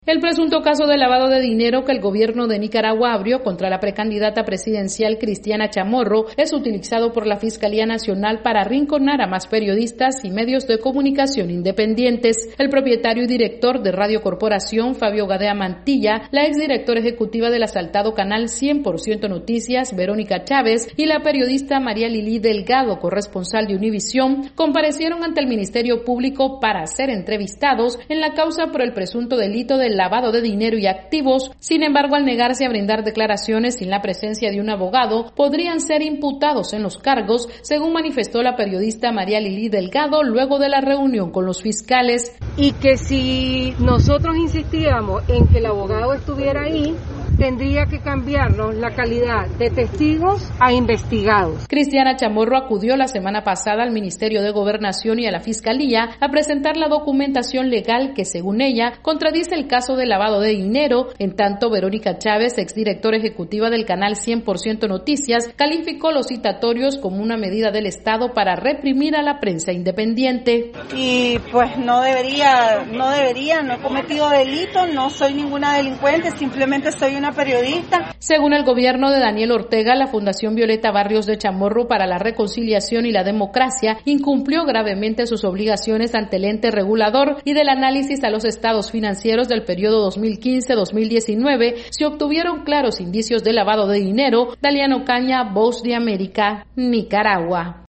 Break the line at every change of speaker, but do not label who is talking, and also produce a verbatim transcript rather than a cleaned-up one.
El presunto caso de lavado de dinero que el gobierno de Nicaragua abrió contra la precandidata presidencial Cristiana Chamorro es utilizado por la Fiscalía Nacional para arrinconar a más periodistas y medios de comunicación independientes. El propietario y director de Radio Corporación, Fabio Gadea Mantilla, la exdirectora ejecutiva del asaltado canal cien por ciento Noticias, Verónica Chávez, y la periodista María Lili Delgado, corresponsal de Univisión, comparecieron ante el Ministerio Público para ser entrevistados en la causa por el presunto delito de lavado de dinero y activos. Sin embargo, al negarse a brindar declaraciones sin la presencia de un abogado, podrían ser imputados en los cargos, según manifestó la periodista María Lili Delgado luego de la reunión con los fiscales.
Y que si nosotros insistíamos en que el abogado estuviera ahí, tendría que cambiarnos la calidad de testigos a investigados.
Cristiana Chamorro acudió la semana pasada al Ministerio de Gobernación y a la Fiscalía a presentar la documentación legal que, según ella, contradice el caso de lavado de dinero. En tanto, Verónica Chávez, exdirectora ejecutiva del canal cien por ciento Noticias, calificó los citatorios como una medida del Estado para reprimir a la prensa independiente.
Y pues no debería, no debería, no he cometido delito, no soy ninguna delincuente, simplemente soy una periodista.
Según el gobierno de Daniel Ortega, la Fundación Violeta Barrios de Chamorro para la Reconciliación y la Democracia incumplió gravemente sus obligaciones ante el ente regulador, y del análisis a los estados financieros del periodo dos mil quince a dos mil diecinueve se obtuvieron claros indicios de lavado de dinero. Daliano Caña, Voz de América, Nicaragua.